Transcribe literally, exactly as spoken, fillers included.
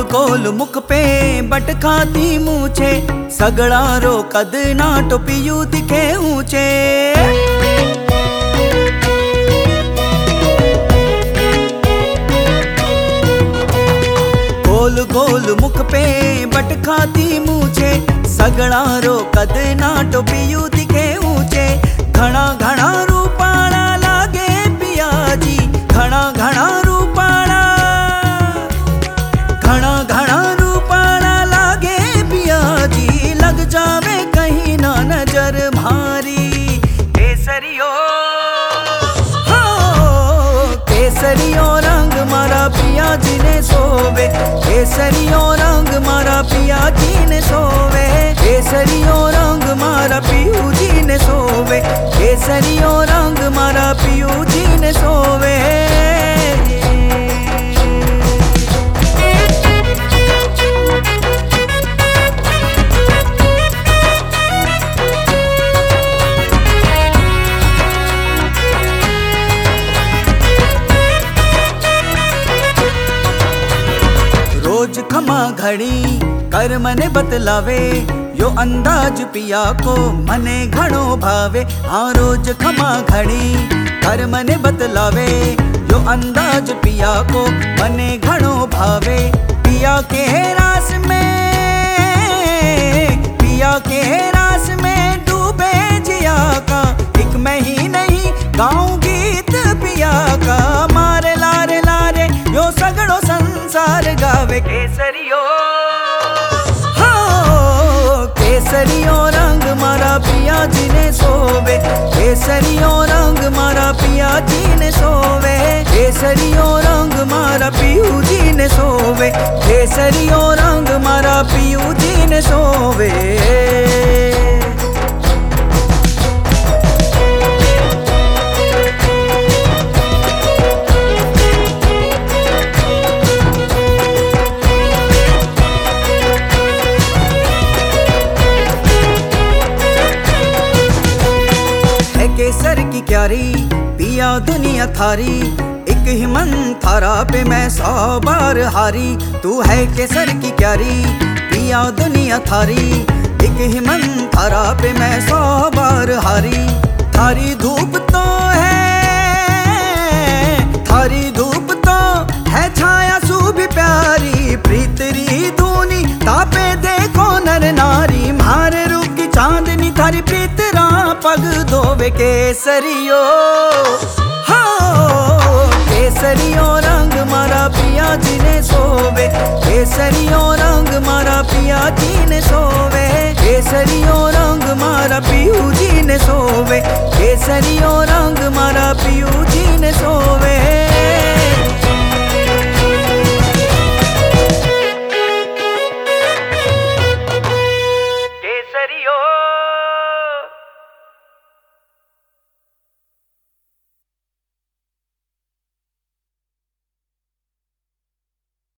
गोल मुख पे बट खाती मूछे, सगड़ा रो कद ना टोपियू दिखे ऊंचे। गोल गोल मुख पे बट खाती मूछे, सगड़ा रो कद ना टोपियू दिखे ऊंचे। घना घना रूपाणा लागे पियाजी, घना घना रूपाणा, घना घना रूपाणा लागे पियाजी। लग जावे कहीं ना नजर भारी, केसरियो हो केसरियो रंग मारा पियाजी ने सोवे, केसरियो रंग मारा पियाजी ने सोवे। केसरियो रंग मारा पियू जी ने सोवे, केसरियो रंग मारा पियू जी ने सोवे। रोज खमा घड़ी कर मने बतलावे, यो अंदाज पिया को मने घणो भावे। हाँ रोज खमा घड़ी कर मने बतलावे, यो अंदाज पिया को मने घणो भावे। पिया के रास में, पिया के रास में डूबे जिया का, एक मैं ही नहीं गाऊं गीत पिया का। मारे लारे लारे यो सगड़ो संसार गावे, केसरियो केसरियो रंग मारा पिया जी ने सोवे, केसरियो रंग मारा पिया जी ने सोवे। केसरियो रंग मारा पियू जी ने सोवे, केसरियो रंग मारा पियू जी ने सोवे। केसर की क्यारी पिया दुनिया थारी, एक ही मन थारा पे मैं सौ बार हारी। तू है केसर की क्यारी पिया दुनिया थारी, एक ही मन थारा पे मैं सौ बार हारी। थारी धूप तो है, थारी धूप तो है छाया शुभ प्यारी। प्रीतरी धूनी तापे देखो नर नारी, मारे रूप की चांदनी थारी प्रीतरा पग धोवे। केसरियो हो केसरियो रंग मारा पिया जी ने सोवे, केसरियो रंग मारा पिया जी ने सोवे। केसरियो रंग मारा पियू जी ने सोवे, केसरियो रंग मारा पियू जी ने सोवे।